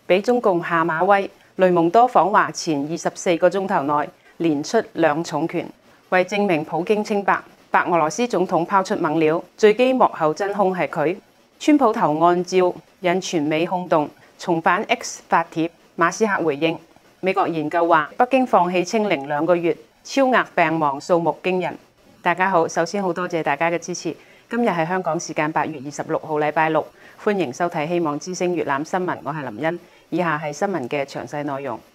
俾中共下馬威。雷蒙多訪華前24個鐘頭內連出2重拳，為證明普京清白，白俄羅斯總統拋出猛料，墜機幕後真兇係佢。川普投案照引全美轟動，重返 X 發帖，馬斯克回應。美國研究話，北京放棄清零2個月，超額病亡數目驚人。大家好，首先好多謝大家嘅支持。今日係香港時間8月26號，禮拜六，歡迎收睇《希望之聲粵覽新聞》，我係林茵。以下係新聞嘅詳細內容。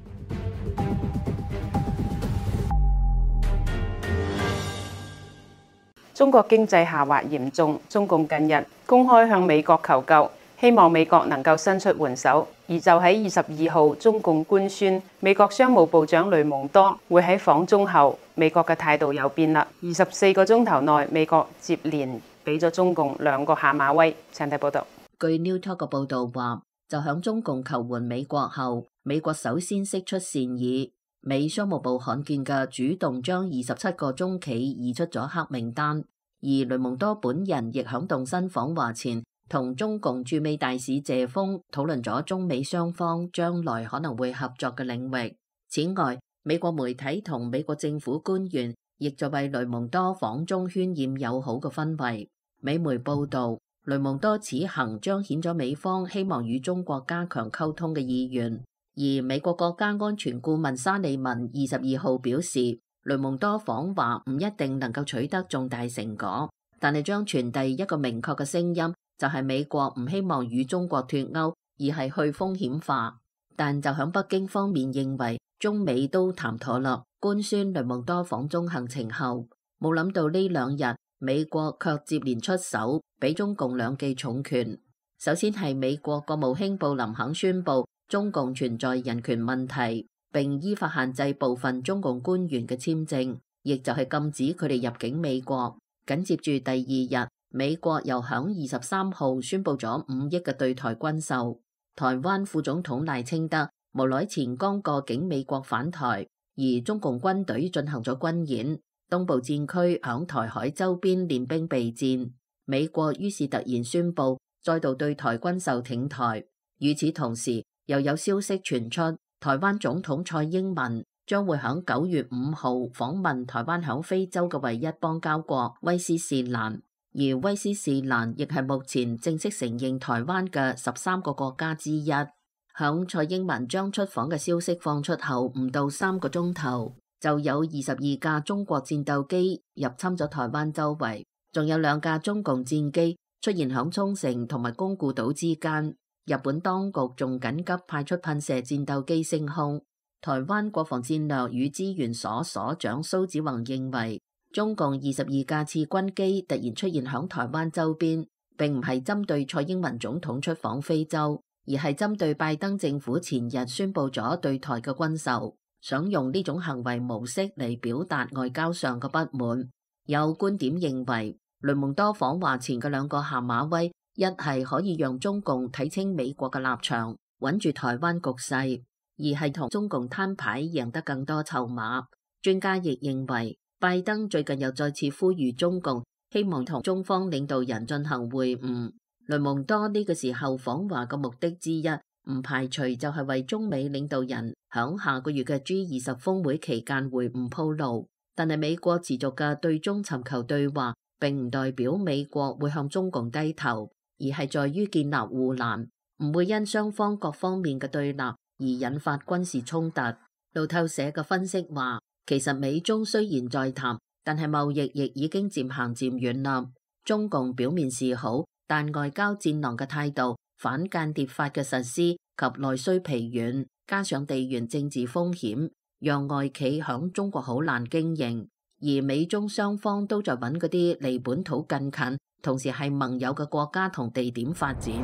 中國經濟下滑嚴重，中共近日公開向美國求救，希望美國能夠伸出援手。而就喺22號，中共官宣美國商務部長雷蒙多會喺訪中後，美國嘅態度有變啦。24個鐘頭內，美國接連俾咗中共2個下馬威。請睇報道。 據 New Talk 嘅報導話，就響中共求援美國後，美國首先釋出善意，美商務部罕見嘅主動將27個中企移出咗黑名單，而雷蒙多本人亦響動身訪華前，同中共駐美大使謝鋒討論咗中美雙方將來可能會合作嘅領域。此外，美國媒體同美國政府官員亦就為雷蒙多訪中渲染友好嘅氛圍。美媒報導，雷蒙多此行彰顯咗美方希望與中國加強溝通嘅意願，而美國國家安全顧問沙利文22號表示，雷蒙多訪華唔一定能夠取得重大成果，但係將傳遞一個明確嘅聲音，就係美國唔希望與中國脫鈎，而係去風險化。但就響北京方面認為中美都談妥啦，官宣雷蒙多訪中行程後，冇諗到呢2日美國卻接連出手，俾中共2記重拳。首先係美國國務卿布林肯宣布中共存在人權問題，並依法限制部分中共官員嘅簽證，亦就係禁止佢哋入境美國。緊接住第2日，美國又響23號宣布咗5億嘅對台軍售。台灣副總統賴清德無耐前剛過境美國返台，而中共軍隊進行咗軍演，東部戰區響台海周邊練兵備戰。美國於是突然宣布再度對台軍售挺台。與此同時，又有消息傳出，台灣總統蔡英文將會響9月5號訪問台灣響非洲嘅唯一邦交國威斯士蘭，而威斯士蘭亦係目前正式承認台灣嘅13個國家之一。響蔡英文將出訪嘅消息放出後唔到3個鐘頭，就有22架中國戰鬥機入侵咗台灣周圍，仲有2架中共戰機出現響沖繩同埋宮古島之間。日本當局仲緊急派出噴射戰鬥機升空。台灣國防戰略與資源所所長蘇子宏認為，中共22架次軍機突然出現響台灣周邊，並唔係針對蔡英文總統出訪非洲，而係針對拜登政府前日宣布咗對台嘅軍售，想用呢種行為模式嚟表達外交上嘅不滿。有觀點認為，雷蒙多訪華前嘅2個下馬威，一係可以讓中共睇清美國嘅立場，穩住台灣局勢；二係同中共攤牌，贏得更多籌碼。專家亦認為，拜登最近又再次呼籲中共，希望同中方領導人進行會晤。雷蒙多呢個時候訪華嘅目的之一，唔排除就係為中美領導人響下個月嘅G20峰會期間會晤鋪路。但係美國持續嘅對中尋求對話，並唔代表美國會向中共低頭，而係在於建立護欄，唔會因雙方各方面嘅對立而引發軍事衝突。路透社嘅分析話，其實美中雖然在談，但係貿易亦已經漸行漸遠啦。中共表面示好，但外交戰狼嘅態度、反間諜法嘅實施及內需疲軟，加上地緣政治風險，讓外企響中國好難經營。而美中雙方都在揾嗰啲離本土更近，同時係盟友嘅國家同地點發展。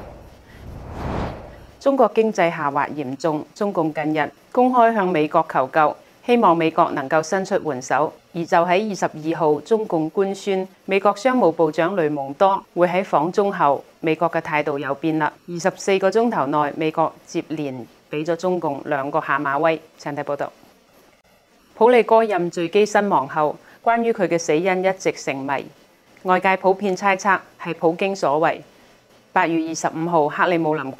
中國經濟下滑嚴重，中共近日公開向美國求救，希望美國能夠伸出援手。而就喺22號，中共官宣美國商務部長雷蒙多會喺訪中後，美國嘅態度有變啦。24個鐘頭內，美國接連俾咗中共2個下馬威。請睇報道。普利戈任墜機身亡後，關於佢嘅死因一直成謎，外界普遍猜測係普京所為。8月25號，克里姆林宮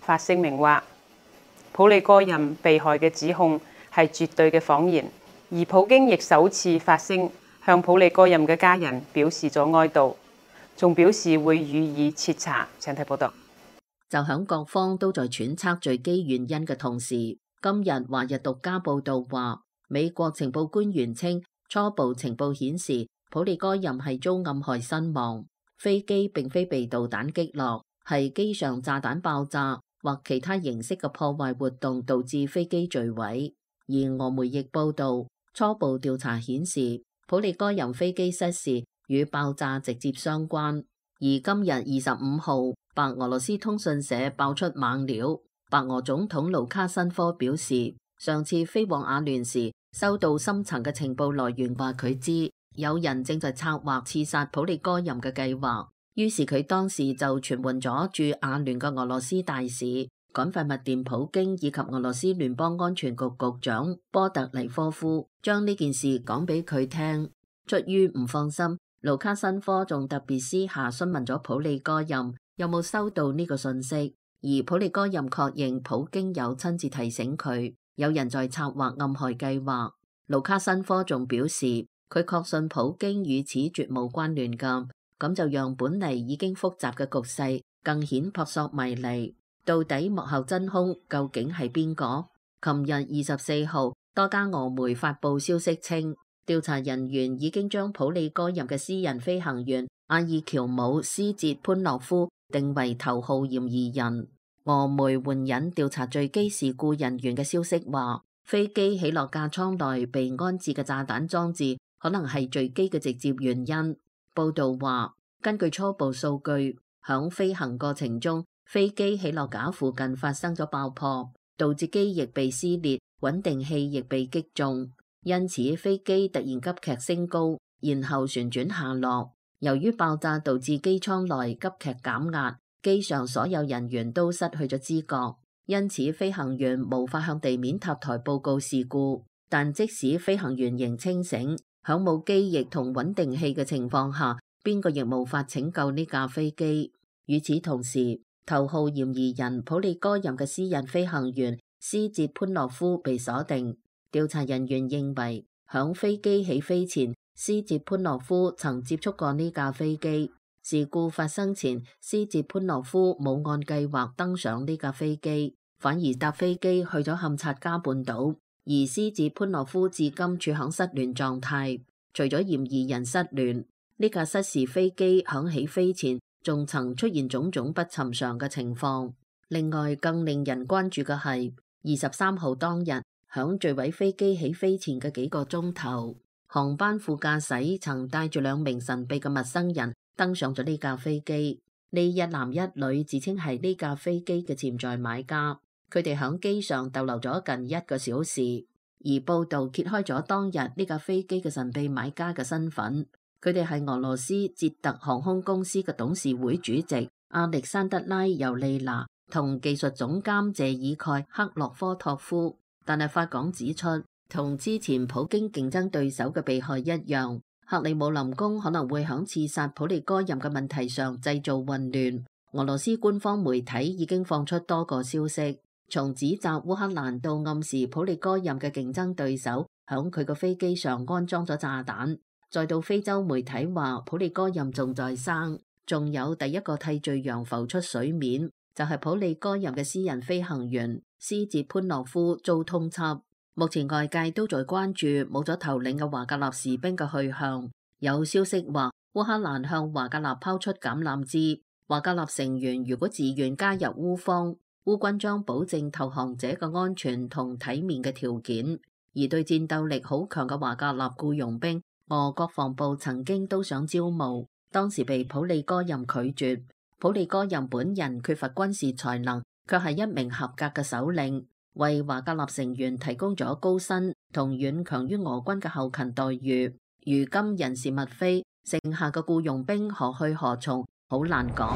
發聲明話，普利戈任被害嘅指控係絕對嘅謊言，而普京亦首次發聲向普利戈任嘅家人表示咗哀悼，仲表示會予以徹查。請睇報道。 就響各方都在揣測墜機原因嘅同時，今日華日獨家報道話，美國情報官員稱，初步情報顯示普利戈任係遭暗害身亡，飛機並非被導彈擊落，係機上炸彈爆炸或其他形式嘅破壞活動導致飛機墜毀。而俄媒亦報道，初步調查顯示普利戈任飛機失事與爆炸直接相關。而今日25號，白俄羅斯通訊社爆出猛料，白俄總統盧卡申科表示，上次飛往阿聯時收到深層嘅情報來源話佢知有人正在策劃刺殺普利戈任嘅計劃，於是佢當時就傳喚咗駐阿聯嘅俄羅斯大使，趕快密電普京以及俄羅斯聯邦安全局局長波特尼科夫，將呢件事講俾佢聽。出於唔放心，盧卡申科仲特別私下詢問咗普利戈任有冇收到呢個信息，而普利戈任確認普京有親自提醒佢有人在策劃暗害計劃。盧卡申科仲表示，佢確信普京與此絕無關聯㗎，咁就讓本嚟已經複雜嘅局勢更顯撲朔迷離。到底幕後真兇究竟係邊個？琴日24號，多家俄媒發布消息稱，調查人員已經將普利戈任嘅私人飛行員阿爾喬姆斯捷潘諾夫定為頭號嫌疑人。俄媒援引調查墜機事故人員嘅消息話，飛機起落架艙內被安置嘅炸彈裝置可能係墜機嘅直接原因。報道話，根據初步數據，響飛行過程中，飛機起落架附近發生咗爆破，導致機翼被撕裂，穩定器亦被擊中，因此飛機突然急劇升高，然後旋轉下落。由於爆炸導致機艙內急劇減壓，機上所有人員都失去咗知覺，因此飛行員無法向地面塔台報告事故。但即使飛行員仍清醒，響冇機翼同穩定器嘅情況下，邊個亦無法拯救呢架飛機。與此同時，頭號嫌疑人普利戈任嘅私人飛行員斯捷潘諾夫被鎖定。調查人員認為，響飛機起飛前，斯捷潘諾夫曾接觸過呢架飛機。事故發生前，斯捷潘諾夫冇按計劃登上呢架飛機，反而搭飛機去咗堪察加半島。而斯捷潘諾夫至今處響失聯狀態。除咗嫌疑人失聯，呢架失事飛機響起飛前仲曾出現種種不尋常嘅情況。另外，更令人關注嘅係23號當日響墜毀飛機起飛前嘅幾個鐘頭，航班副駕駛曾帶住2名神秘嘅陌生人登上咗呢架飛機。呢一男一女自稱係呢架飛機嘅潛在買家。佢哋響機上逗留咗近1個小時，而報道揭開咗當日呢架飛機嘅神秘買家嘅身份。佢哋係俄羅斯捷特航空公司嘅董事會主席亞歷山德拉尤利娜同技術總監謝爾蓋克洛科托夫。但係法廣指出，同之前普京競爭對手嘅被害一樣，克里姆林宮可能會響刺殺普利戈任嘅問題上製造混亂。俄羅斯官方媒體已經放出多個消息，從指責烏克蘭到暗示普利戈任嘅競爭對手響佢個飛機上安裝咗炸彈，再到非洲媒體話普利戈任仲在生，仲有第一個替罪羊浮出水面，就係普利戈任嘅私人飛行員斯捷潘諾夫遭通緝。目前外界都在關注冇咗頭領嘅華格納士兵嘅去向。有消息話烏克蘭向華格納拋出橄欖枝，華格納成員如果自願加入烏方，烏軍將保證投降者嘅安全同體面嘅條件。而對戰鬥力好強嘅華格納僱傭兵，俄國防部曾經都想招募，當時被普利戈任拒絕。普利戈任本人缺乏軍事才能，卻係一名合格嘅首領，為華格納成員提供咗高薪同遠強於俄軍嘅後勤待遇。如今人事物非，剩下嘅僱傭兵何去何從，好難講。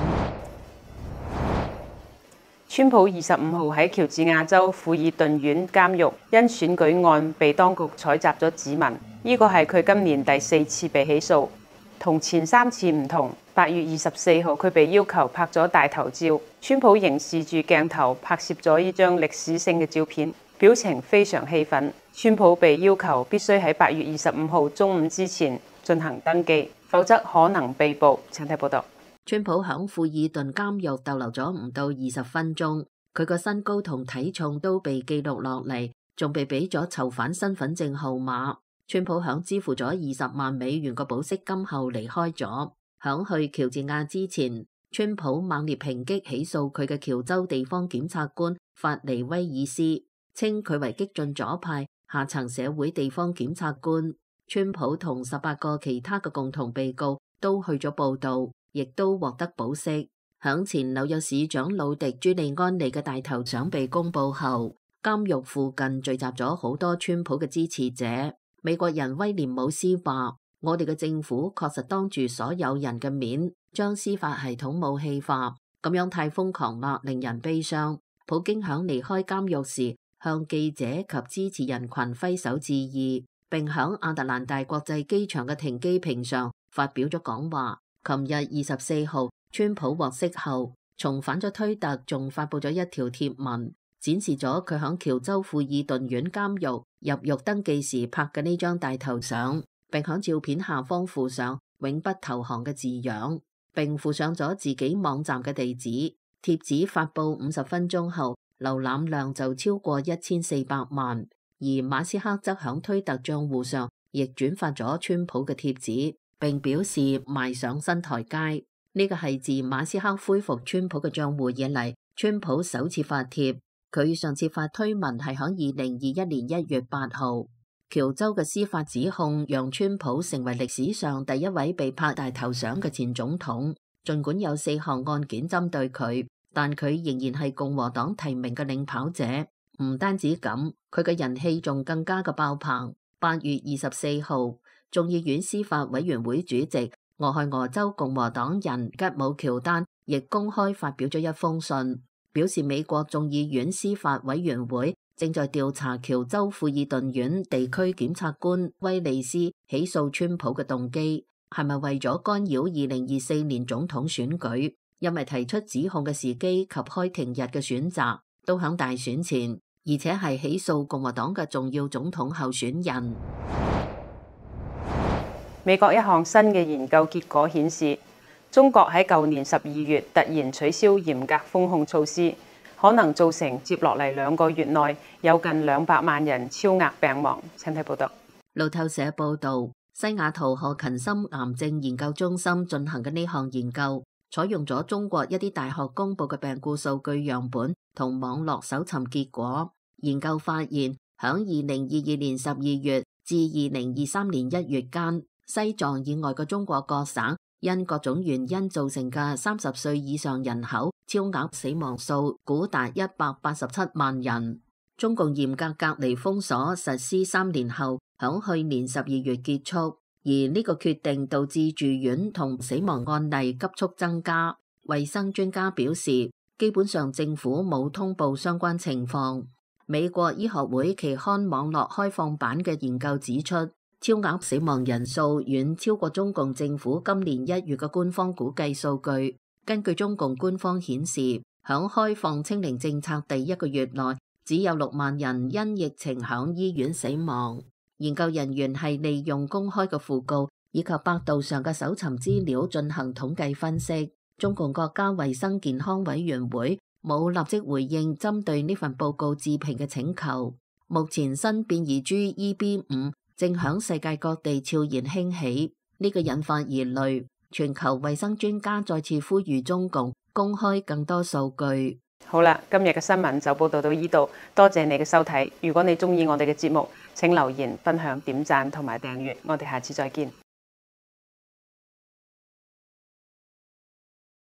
川普25號喺喬治亞州庫爾頓縣監獄因選舉案被當局採集咗指紋，呢個係佢今年第4次被起訴。同前3次唔同，8 8月24號，佢被要求拍咗大頭照，川普凝視住鏡頭拍攝咗呢張歷史性嘅照片，表情非常氣憤。川普被要求必須喺8月25號中午之前進行登記，否則可能被捕。請睇報道。 川普響富爾頓監獄逗留咗唔到20分鐘，佢個身高同體重都被記錄落嚟，仲被俾咗囚犯身份證號碼。川普響支付咗20萬美元個保釋金後離開咗。響去喬治亞之前，川普猛烈抨擊起訴佢嘅喬州地方檢察官法尼威爾斯，稱佢為激進左派下層社會地方檢察官。川普同18個其他嘅共同被告都去咗報到，亦都獲得保釋。響前紐約市長魯迪朱利安尼嘅大頭相被公布後，監獄附近聚集咗好多川普嘅支持者。美國人威廉姆斯話：我哋嘅政府確實當住所有人嘅面，將司法系統武器化，咁樣太瘋狂啦，令人悲傷。普京響離開監獄時，向記者及支持人群揮手致意，並響亞特蘭大國際機場嘅停機坪上發表咗講話。琴日24號，川普獲釋後，重返咗推特，仲發布咗一條貼文，展示咗佢響喬州富爾頓縣監獄入獄登記時拍嘅呢張大頭相，並響照片下方附上永不投降嘅字樣，並附上咗自己網站嘅地址。貼紙發布50分鐘後，瀏覽量就超過1400萬，而馬斯克則響推特賬戶上亦轉發咗川普嘅貼紙，並表示邁上新台階。呢個係自馬斯克恢復川普嘅賬戶以嚟，川普首次發帖。佢上次發推文係響2021年1月8號。喬州嘅司法指控讓川普成為歷史上第一位被拍大頭相嘅前總統。儘管有4項案件針對佢，但佢仍然係共和黨提名嘅領跑者。唔單止咁，佢嘅人氣仲更加嘅爆棚。8月24號，眾議院司法委員會主席俄亥俄州共和黨人吉姆喬丹亦公開發表咗一封信，表示美國眾議院司法委員會正在調查喬州富爾頓縣地區檢察官威利斯起訴川普嘅動機係咪為咗干擾2024年總統選舉，因為提出指控嘅時機及開庭日嘅選擇都響大選前，而且係起訴共和黨嘅重要總統候選人。 美國一項新嘅研究結果顯示，中國喺舊年12月突然取消嚴格封控措施，可能造成接落嚟2個月內有近200萬人超額病亡。請睇報道。 路透社報道，西雅圖賀勤森癌症研究中心進行嘅呢項研究，採用咗中國一啲大學公布嘅病故數據樣本同網絡搜尋結果。研究發現，響2022年12月至2023年1月間，西藏以外嘅中國各省因各種原因造成嘅30歲以上人口超額死亡數估達187萬人。中共嚴格隔離封鎖實施3年後，響去年12月結束，而呢個決定導致住院同死亡案例急速增加。衛生專家表示，基本上政府冇通報相關情況。美國醫學會期刊網絡開放版嘅研究指出，超額死亡人數遠超過中共政府今年1月嘅官方估計數據。根據中共官方顯示，響開放清零政策第1個月內，只有6萬人因疫情響醫院死亡。研究人員係利用公開嘅訃告以及百度上嘅搜尋資料進行統計分析。中共國家衛生健康委員會冇立即回應針對呢份報告置評嘅請求。目前新變異株 EB5正響世界各地悄然興起，呢個引發疑慮。全球衛生專家再次呼籲中共公開更多數據。 好啦，今日嘅新聞就報道到呢度，多謝你嘅收睇。如果你鍾意我哋嘅節目，請留言、分享、點讚同埋訂閱。我哋下次再見。